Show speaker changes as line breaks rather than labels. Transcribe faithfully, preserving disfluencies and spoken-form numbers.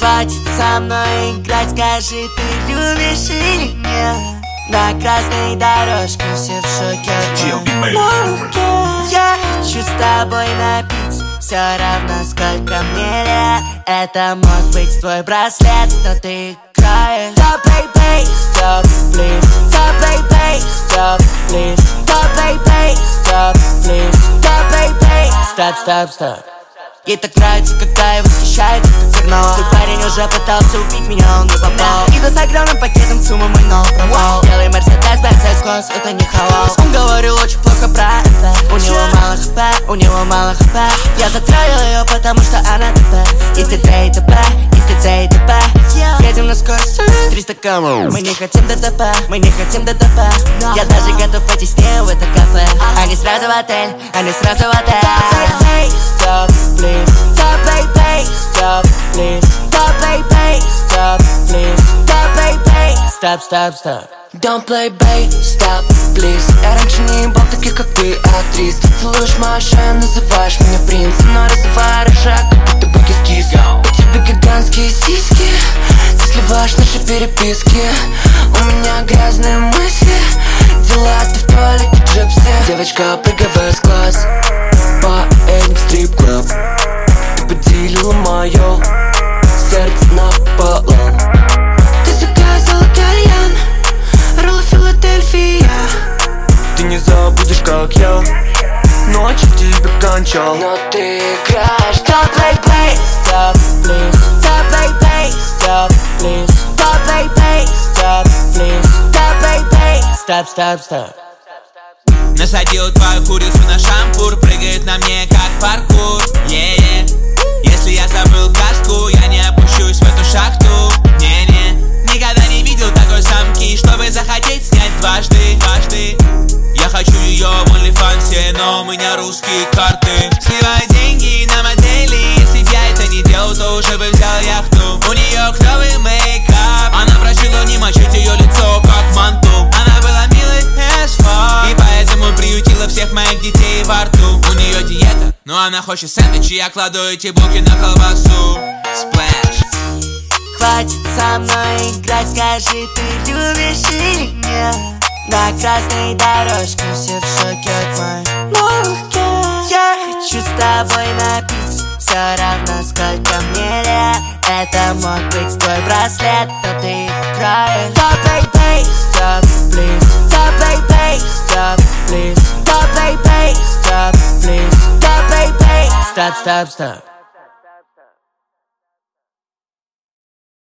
Хватит со мной играть, скажи, ты любишь или нет? На красной дорожке все в шоке от моей. Я хочу с тобой напиться, все равно сколько мне лет. Это мог быть твой браслет, но ты играешь. Stop, baby, stop, please. Stop, baby, stop, please. Stop, baby, stop, please. Stop, baby, stop, stop, stop. Ей так нравится, когда я восхищаюсь, как карнавал. Твой парень уже пытался убить меня, он не попал. Иду с огромным пакетом суммы, мой новый провал. Белый Мерседес, Мерседес класс, это не халал. Он говорил очень плохо про это. У него мало хп, у него мало хп. Я затравил ее, потому что она ТП. И т.д. и т.п, и т.д. и т.п. Едем на скорость триста км. Мы не хотим ДТП, мы не хотим ДТП. Я даже готов пойти с ней в это кафе. Они сразу в отель, они сразу в отель. Stop, please. Stop, baby, stop, please. Stop, baby, stop, please. Stop, baby, stop, stop, stop.
Don't play, babe, stop, please. Я раньше не ебал таких, как ты, актрис. Ты целуешь мою шею, называешь меня принцем, но разрывая рожак, как будто бы кис-кис. У тебя гигантские сиськи, ты сливаешь наши переписки. У меня грязные мысли, дела ты в туалете джипси. Девочка, прыгай в класс, поедем в стрип-клуб. Ты поделила мое сердце напополам. Ты заказала кальян, роллы Филадельфия. Ты не забудешь, как я ночью в тебе кончал. Но ты играешь.
Stop, baby, stop, please. Stop, baby, stop, please. Stop, baby, stop, please. Stop, baby, stop, stop, stop.
Насадил твою курицу на шампур, прыгает на мне как паркур. Yeah, yeah. Если я забыл каску, я не опущусь в эту шахту. Не-не, никогда не видел такой самки, чтобы захотеть снять дважды, дважды. Я хочу ее в OnlyFans, но у меня русские карты. Сливай деньги на модели, если б я это не делал, то уже бы взял яхту. У нее клевый мейкап, она просила не мочить ее лицо как манту. Она была милой as fuck, и поэтому приютила всех моих детей во рту. У нее диета, но она хочет сэндвичи, я кладу эти булки на колбасу. Splash.
Хватит со мной играть, скажи, ты любишь или нет? На красной дорожке все в шоке от моей руки. Я хочу с тобой напиться, все равно сколько мне лет. Это мог быть твой браслет, но ты играешь. Stop, baby, stop, please. Stop, baby, stop, please. Stop, baby, stop, please. Stop, baby, stop, stop, stop.